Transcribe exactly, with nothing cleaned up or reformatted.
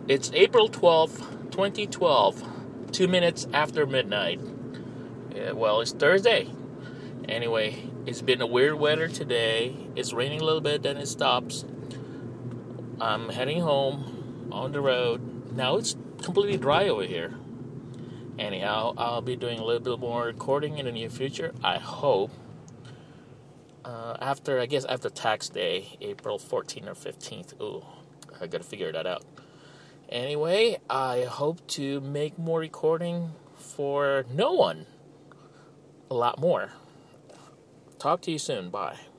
It's April twelfth, twenty twelve, two minutes after midnight. Yeah, well, it's Thursday. Anyway, it's been a weird weather today. It's raining a little bit, then it stops. I'm heading home on the road. Now it's completely dry over here. Anyhow, I'll be doing a little bit more recording in the near future, I hope. Uh, after, I guess, after tax day, April fourteenth or fifteenth. Ooh, I gotta figure that out. Anyway, I hope to make more recording for no one. A lot more. Talk to you soon. Bye.